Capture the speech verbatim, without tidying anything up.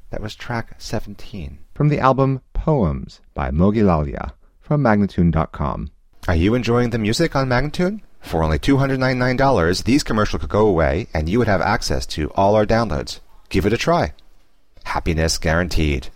That was track seventeen. From the album Poems by Mogilalia from Magnatune dot com. Are you enjoying the music on Magnatune? For only two hundred ninety-nine dollars, these commercials could go away and you would have access to all our downloads. Give it a try. Happiness guaranteed.